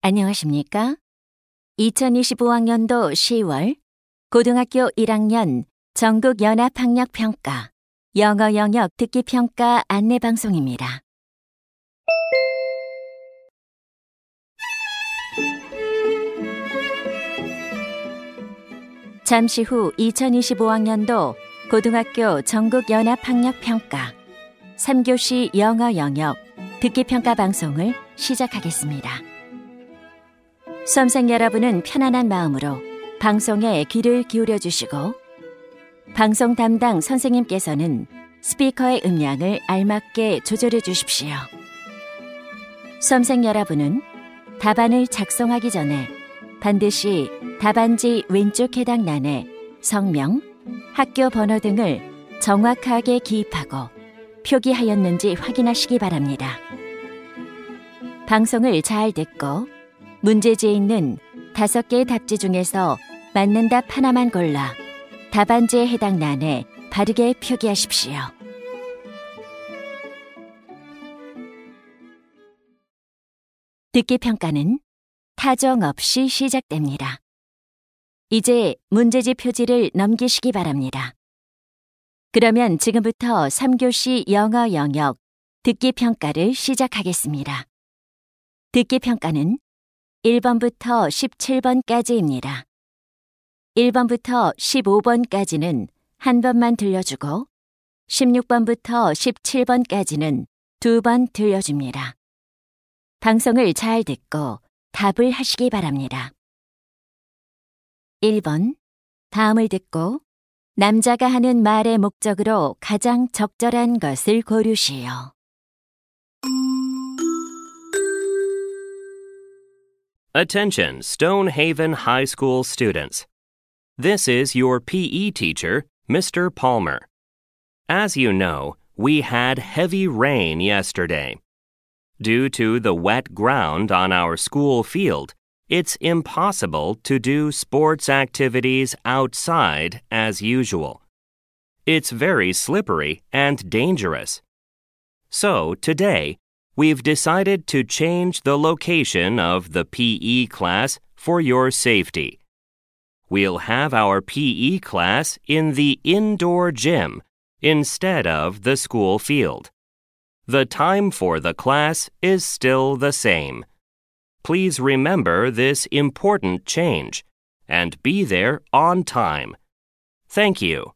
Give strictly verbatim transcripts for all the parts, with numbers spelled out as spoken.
안녕하십니까? 이천이십오 학년도 시월 고등학교 일 학년 전국연합학력평가 영어 영역 듣기평가 안내방송입니다. 잠시 후 이천이십오 학년도 고등학교 전국연합학력평가 삼 교시 영어 영역 듣기평가 방송을 시작하겠습니다. 수험생 여러분은 편안한 마음으로 방송에 귀를 기울여 주시고 방송 담당 선생님께서는 스피커의 음량을 알맞게 조절해 주십시오. 수험생 여러분은 답안을 작성하기 전에 반드시 답안지 왼쪽 해당欄에 성명, 학교 번호 등을 정확하게 기입하고 표기하였는지 확인하시기 바랍니다. 방송을 잘 듣고 문제지에 있는 다섯 개의 답지 중에서 맞는 답 하나만 골라 답안지에 해당欄에 바르게 표기하십시오. 듣기 평가는 타정 없이 시작됩니다. 이제 문제지 표지를 넘기시기 바랍니다. 그러면 지금부터 삼 교시 영어 영역 듣기 평가를 시작하겠습니다. 듣기 평가는 일 번부터 십칠 번까지입니다. 일 번부터 십오 번까지는 한 번만 들려주고 십육 번부터 십칠 번까지는 두 번 들려줍니다. 방송을 잘 듣고 답을 하시기 바랍니다. 일 번, 다음을 듣고 남자가 하는 말의 목적으로 가장 적절한 것을 고르시오. Attention, Stonehaven High School students. This is your P E teacher, Mister Palmer. As you know, we had heavy rain yesterday. Due to the wet ground on our school field, it's impossible to do sports activities outside as usual. It's very slippery and dangerous. So today, we've decided to change the location of the P E class for your safety. We'll have our P E class in the indoor gym instead of the school field. The time for the class is still the same. Please remember this important change and be there on time. Thank you.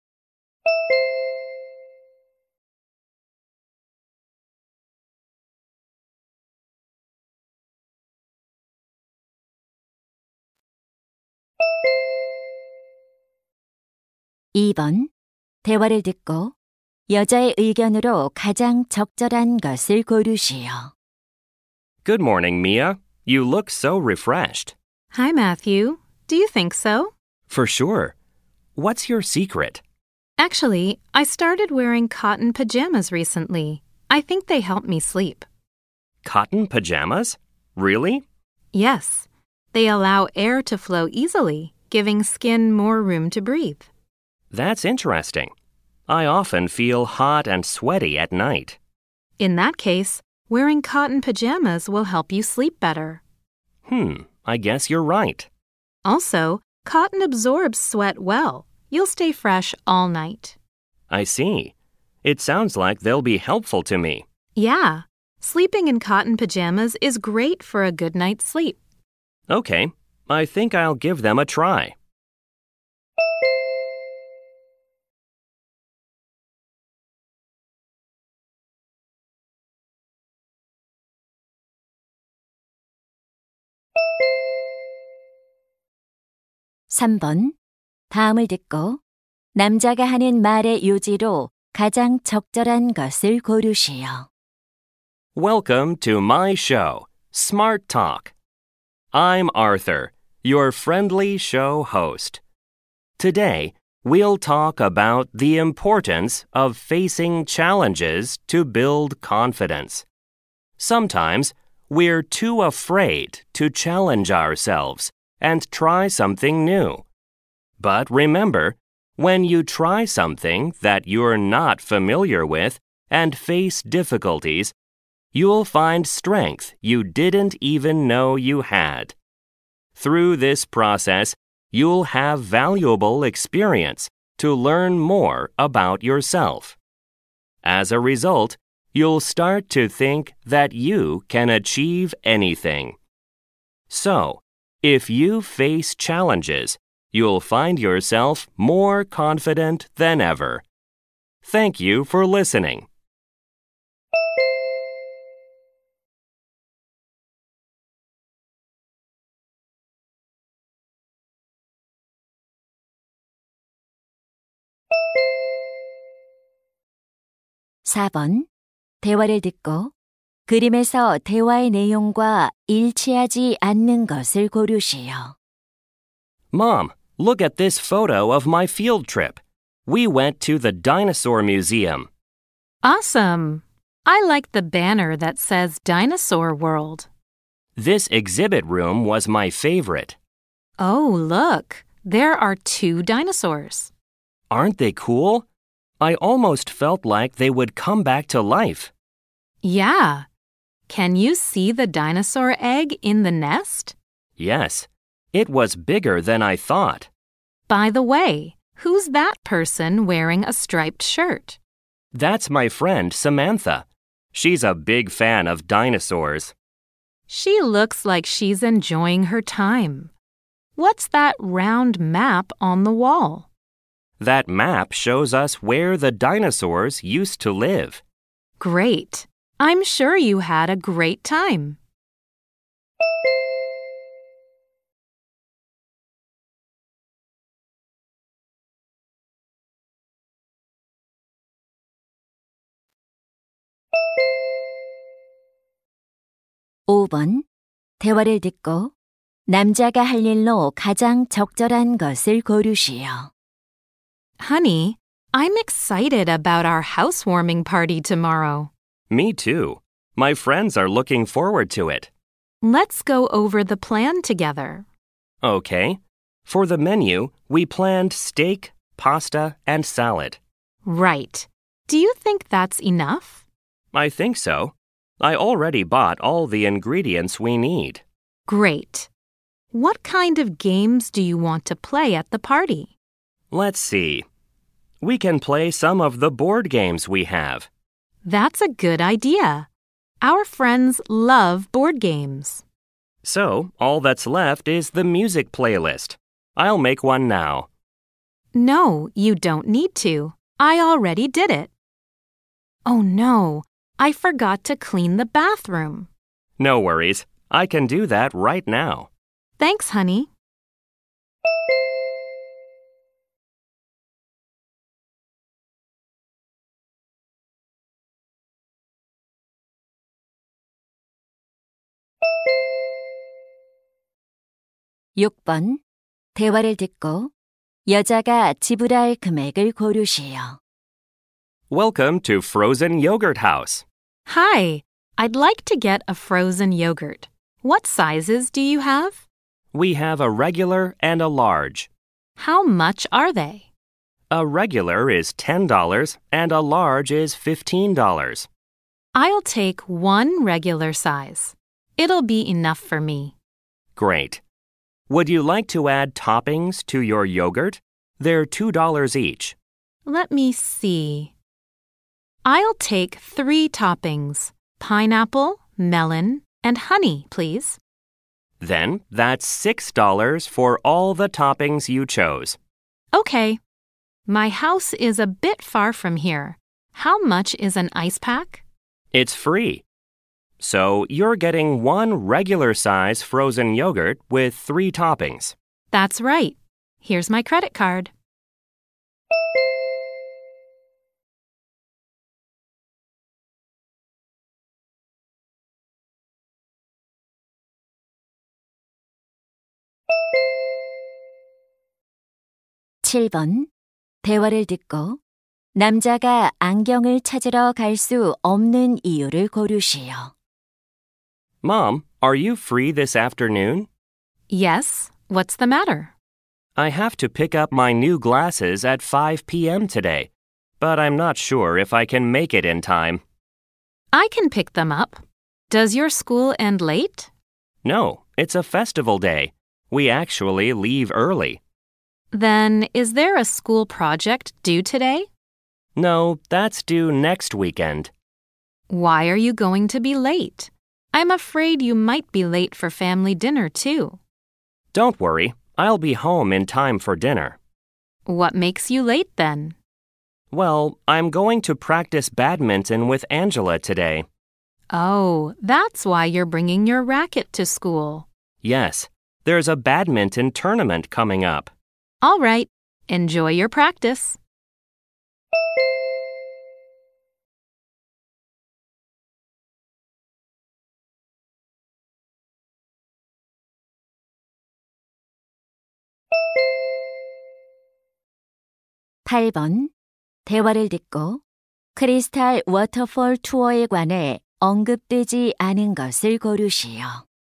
이 번, 대화를 듣고 여자의 의견으로 가장 적절한 것을 고르시오. Good morning, Mia. You look so refreshed. Hi, Matthew. Do you think so? For sure. What's your secret? Actually, I started wearing cotton pajamas recently. I think they help me sleep. Cotton pajamas? Really? Yes. They allow air to flow easily, giving skin more room to breathe. That's interesting. I often feel hot and sweaty at night. In that case, wearing cotton pajamas will help you sleep better. Hmm, I guess you're right. Also, cotton absorbs sweat well. You'll stay fresh all night. I see. It sounds like they'll be helpful to me. Yeah, sleeping in cotton pajamas is great for a good night's sleep. Okay, I think I'll give them a try. 삼 번, 다음을 듣고 남자가 하는 말의 요지로 가장 적절한 것을 고르시오. Welcome to my show, Smart Talk. I'm Arthur, your friendly show host. Today, we'll talk about the importance of facing challenges to build confidence. Sometimes, we're too afraid to challenge ourselves and try something new. But remember, when you try something that you're not familiar with and face difficulties, you'll find strength you didn't even know you had. Through this process, you'll have valuable experience to learn more about yourself. As a result, you'll start to think that you can achieve anything. So, if you face challenges, you'll find yourself more confident than ever. Thank you for listening. 사 번. 대화를 듣고 그림에서 대화의 내용과 일치하지 않는 것을 고르시오. Mom, look at this photo of my field trip. We went to the dinosaur museum. Awesome! I like the banner that says Dinosaur World. This exhibit room was my favorite. Oh, look! There are two dinosaurs. Aren't they cool? I almost felt like they would come back to life. Yeah. Can you see the dinosaur egg in the nest? Yes, it was bigger than I thought. By the way, who's that person wearing a striped shirt? That's my friend Samantha. She's a big fan of dinosaurs. She looks like she's enjoying her time. What's that round map on the wall? That map shows us where the dinosaurs used to live. Great. I'm sure you had a great time. 오 번. 대화를 듣고 남자가 할 일로 가장 적절한 것을 고르시오. Honey, I'm excited about our housewarming party tomorrow. Me too. My friends are looking forward to it. Let's go over the plan together. Okay. For the menu, we planned steak, pasta, and salad. Right. Do you think that's enough? I think so. I already bought all the ingredients we need. Great. What kind of games do you want to play at the party? Let's see. We can play some of the board games we have. That's a good idea. Our friends love board games. So, all that's left is the music playlist. I'll make one now. No, you don't need to. I already did it. Oh no, I forgot to clean the bathroom. No worries. I can do that right now. Thanks, honey. 육 번. 대화를 듣고 여자가 지불할 금액을 고르시오. Welcome to Frozen Yogurt House. Hi, I'd like to get a frozen yogurt. What sizes do you have? We have a regular and a large. How much are they? A regular is ten dollars and a large is fifteen dollars. I'll take one regular size. It'll be enough for me. Great. Would you like to add toppings to your yogurt? They're two dollars each. Let me see. I'll take three toppings, pineapple, melon, and honey, please. Then that's six dollars for all the toppings you chose. Okay. My house is a bit far from here. How much is an ice pack? It's free. So you're getting one regular size frozen yogurt with three toppings. That's right. Here's my credit card. 칠 번. 대화를 듣고 남자가 안경을 찾으러 갈 수 없는 이유를 고르시오. Mom, are you free this afternoon? Yes. What's the matter? I have to pick up my new glasses at five p.m. today, but I'm not sure if I can make it in time. I can pick them up. Does your school end late? No, it's a festival day. We actually leave early. Then, is there a school project due today? No, that's due next weekend. Why are you going to be late? I'm afraid you might be late for family dinner, too. Don't worry, I'll be home in time for dinner. What makes you late then? Well, I'm going to practice badminton with Angela today. Oh, that's why you're bringing your racket to school. Yes, there's a badminton tournament coming up. All right, enjoy your practice. 팔 번. 대화를 듣고 크리스탈 워터폴 투어에 관해 언급되지 않은 것을 고르시오.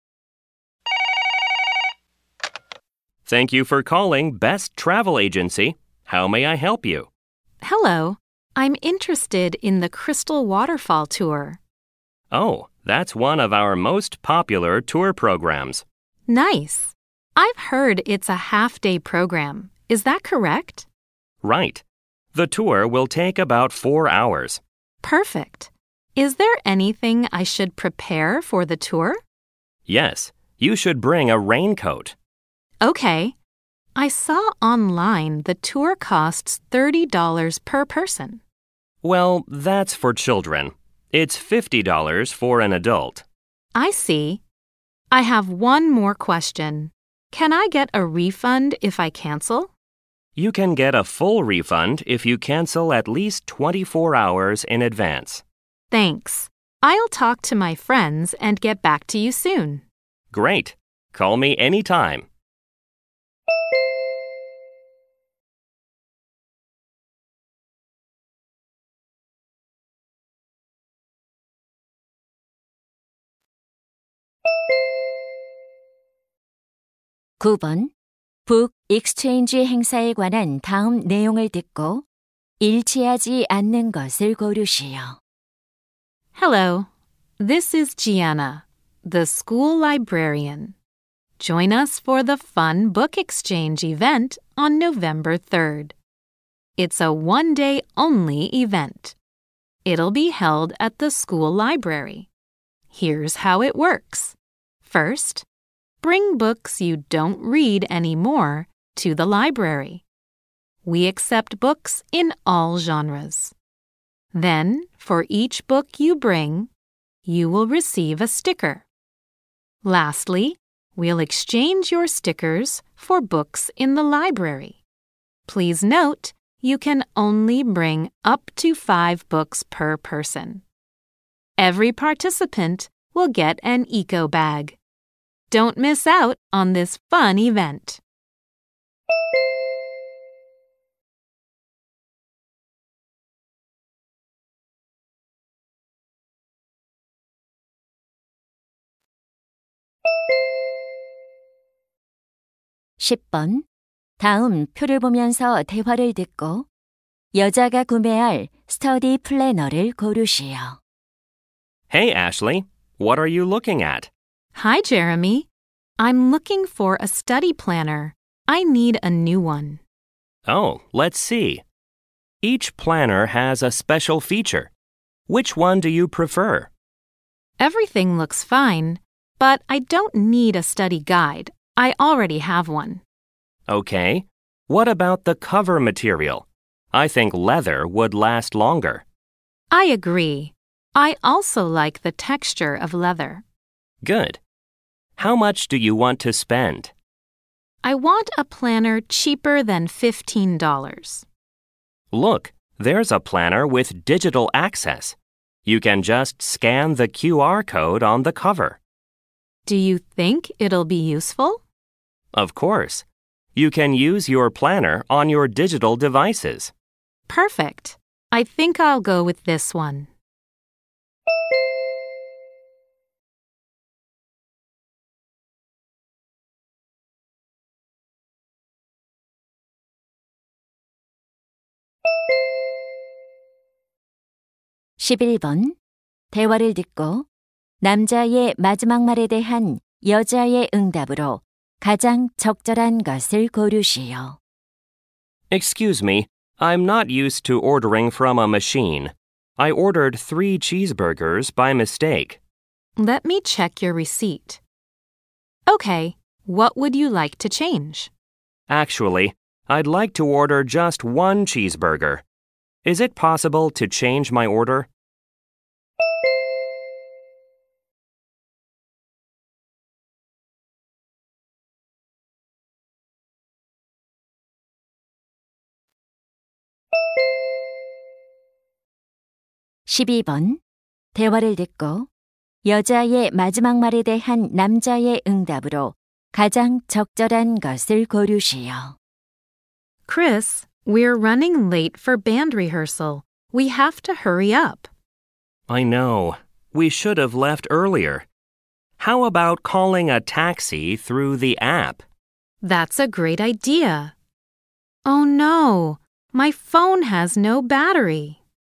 Thank you for calling Best Travel Agency. How may I help you? Hello, I'm interested in the Crystal Waterfall Tour. Oh, that's one of our most popular tour programs. Nice. I've heard it's a half-day program. Is that correct? Right. The tour will take about four hours. Perfect. Is there anything I should prepare for the tour? Yes, you should bring a raincoat. Okay. I saw online the tour costs thirty dollars per person. Well, that's for children. It's fifty dollars for an adult. I see. I have one more question. Can I get a refund if I cancel? You can get a full refund if you cancel at least twenty-four hours in advance. Thanks. I'll talk to my friends and get back to you soon. Great. Call me anytime. 구 번. 북 익스체인지 행사에 관한 다음 내용을 듣고 일치하지 않는 것을 고르시오. Hello. This is Gianna, the school librarian. Join us for the fun book exchange event on November third. It's a one-day only event. It'll be held at the school library. Here's how it works. First, bring books you don't read anymore to the library. We accept books in all genres. Then, for each book you bring, you will receive a sticker. Lastly, we'll exchange your stickers for books in the library. Please note, you can only bring up to five books per person. Every participant will get an eco bag. Don't miss out on this fun event. 십 번. 다음 표를 보면서 대화를 듣고 여자가 구매할 스터디 플래너를 고르시오. Hey, Ashley. What are you looking at? Hi, Jeremy. I'm looking for a study planner. I need a new one. Oh, let's see. Each planner has a special feature. Which one do you prefer? Everything looks fine, but I don't need a study guide. I already have one. Okay. What about the cover material? I think leather would last longer. I agree. I also like the texture of leather. Good. How much do you want to spend? I want a planner cheaper than fifteen dollars. Look, there's a planner with digital access. You can just scan the Q R code on the cover. Do you think it'll be useful? Of course. You can use your planner on your digital devices. Perfect. I think I'll go with this one. 십일 번. 대화를 듣고 남자의 마지막 말에 대한 여자의 응답으로 가장 적절한 것을 고르시오. Excuse me, I'm not used to ordering from a machine. I ordered three cheeseburgers by mistake. Let me check your receipt. Okay, what would you like to change? Actually, I'd like to order just one cheeseburger. Is it possible to change my order? 십이 번. 대화를 듣고 여자의 마지막 말에 대한 남자의 응답으로 가장 적절한 것을 고르시오. Chris, we're running late for band rehearsal. We have to hurry up. I know. We should have left earlier. How about calling a taxi through the app? That's a great idea. Oh no, my phone has no battery.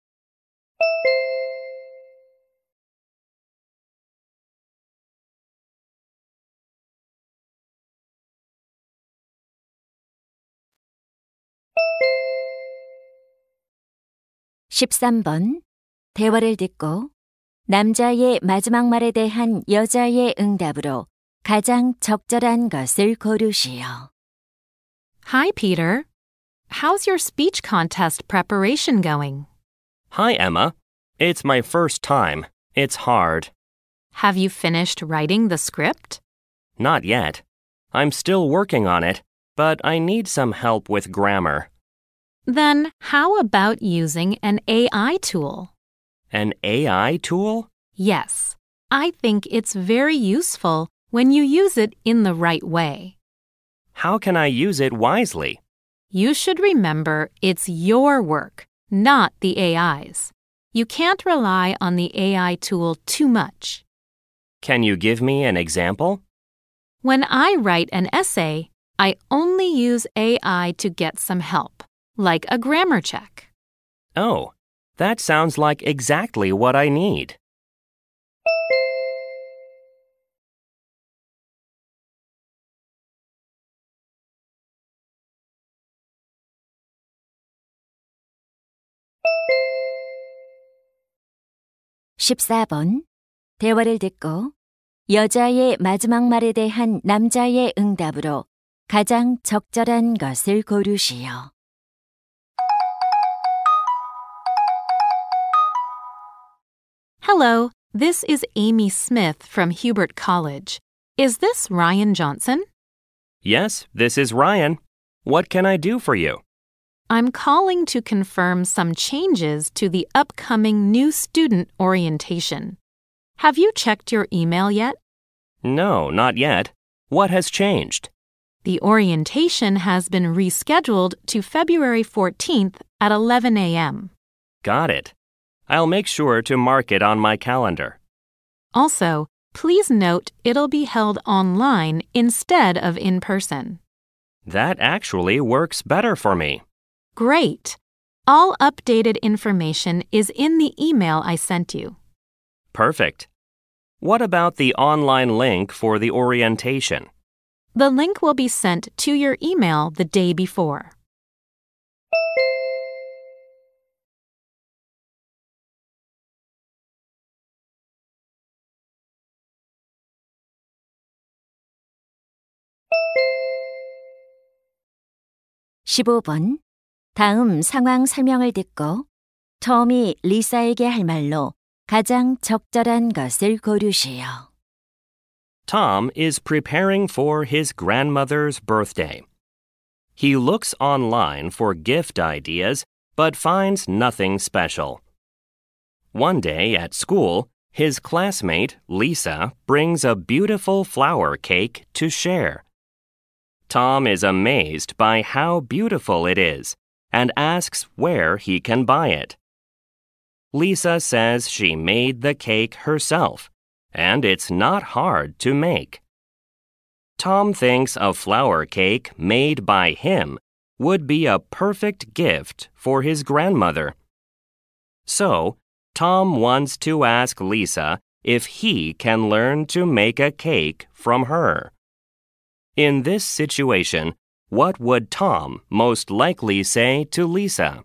십삼 번. 대화를 듣고 남자의 마지막 말에 대한 여자의 응답으로 가장 적절한 것을 고르시오. Hi, Peter. How's your speech contest preparation going? Hi, Emma. It's my first time. It's hard. Have you finished writing the script? Not yet. I'm still working on it, but I need some help with grammar. Then how about using an A I tool? An A I tool? Yes, I think it's very useful when you use it in the right way. How can I use it wisely? You should remember it's your work, not the A I's. You can't rely on the A I tool too much. Can you give me an example? When I write an essay, I only use A I to get some help, like a grammar check. Oh, that sounds like exactly what I need. 십사 번. 대화를 듣고 여자의 마지막 말에 대한 남자의 응답으로 가장 적절한 것을 고르시오. Hello, this is Amy Smith from Hubert College. Is this Ryan Johnson? Yes, this is Ryan. What can I do for you? I'm calling to confirm some changes to the upcoming new student orientation. Have you checked your email yet? No, not yet. What has changed? The orientation has been rescheduled to February fourteenth at eleven a.m. Got it. I'll make sure to mark it on my calendar. Also, please note it'll be held online instead of in person. That actually works better for me. Great! All updated information is in the email I sent you. Perfect. What about the online link for the orientation? The link will be sent to your email the day before. 십오 번. 다음 상황 설명을 듣고 톰이 리사에게 할 말로 가장 적절한 것을 고르시오. Tom is preparing for his grandmother's birthday. He looks online for gift ideas, but finds nothing special. One day at school, his classmate, Lisa, brings a beautiful flower cake to share. Tom is amazed by how beautiful it is and asks where he can buy it. Lisa says she made the cake herself, and it's not hard to make. Tom thinks a flower cake made by him would be a perfect gift for his grandmother. So, Tom wants to ask Lisa if he can learn to make a cake from her. In this situation, what would Tom most likely say to Lisa?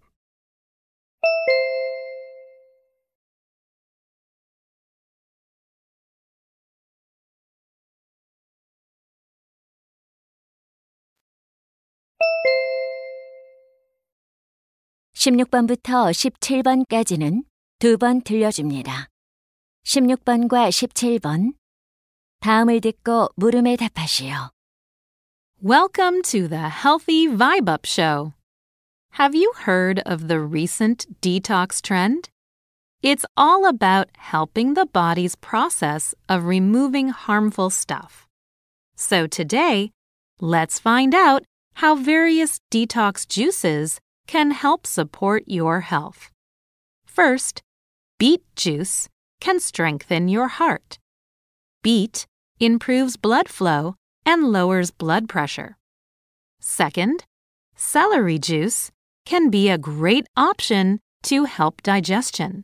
십육 번부터 십칠 번까지는 두 번 들려줍니다. 십육 번과 십칠 번. 다음을 듣고 물음에 답하시오. Welcome to the Healthy Vibe Up Show. Have you heard of the recent detox trend? It's all about helping the body's process of removing harmful stuff. So today, let's find out how various detox juices can help support your health. First, beet juice can strengthen your heart. Beet improves blood flow and lowers blood pressure. Second, celery juice can be a great option to help digestion.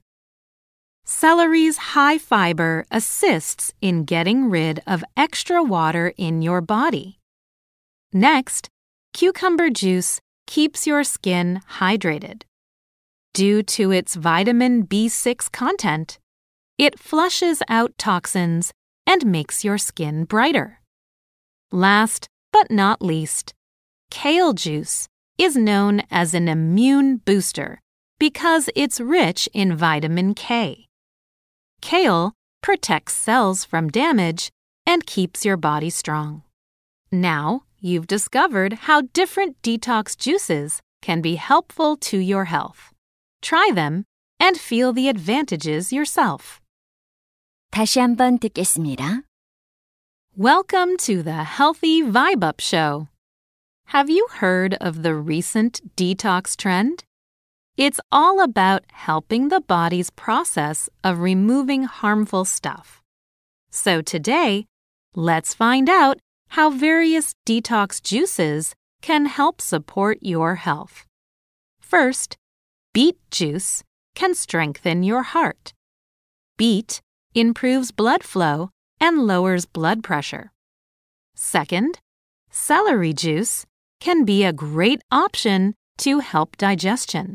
Celery's high fiber assists in getting rid of extra water in your body. Next, cucumber juice keeps your skin hydrated. Due to its vitamin B six content, it flushes out toxins and makes your skin brighter. Last but not least, kale juice is known as an immune booster because it's rich in vitamin K. Kale protects cells from damage and keeps your body strong. Now, you've discovered how different detox juices can be helpful to your health. Try them and feel the advantages yourself. 다시 한번 듣겠습니다. Welcome to the Healthy Vibe Up Show. Have you heard of the recent detox trend? It's all about helping the body's process of removing harmful stuff. So today, let's find out how various detox juices can help support your health. First, beet juice can strengthen your heart. Beet improves blood flow and lowers blood pressure. Second, celery juice can be a great option to help digestion.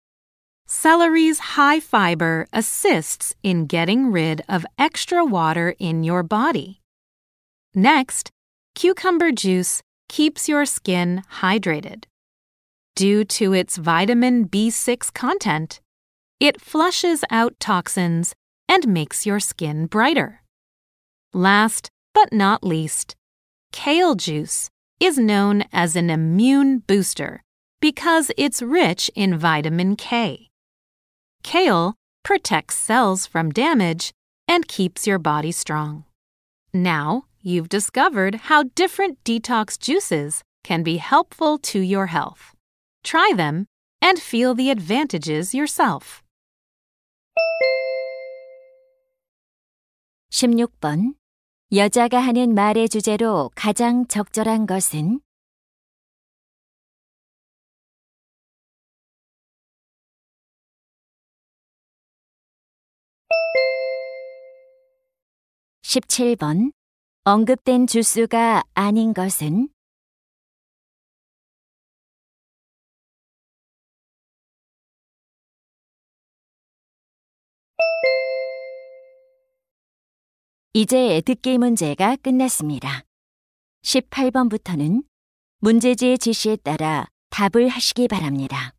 Celery's high fiber assists in getting rid of extra water in your body. Next, cucumber juice keeps your skin hydrated. Due to its vitamin B six content, it flushes out toxins and makes your skin brighter. Last but not least, kale juice is known as an immune booster because it's rich in vitamin K. Kale protects cells from damage and keeps your body strong. Now, you've discovered how different detox juices can be helpful to your health. Try them and feel the advantages yourself. 십육 번. 여자가 하는 말의 주제로 가장 적절한 것은? 십칠 번. 언급된 주스가 아닌 것은? 이제 듣기 문제가 끝났습니다. 십팔 번부터는 문제지의 지시에 따라 답을 하시기 바랍니다.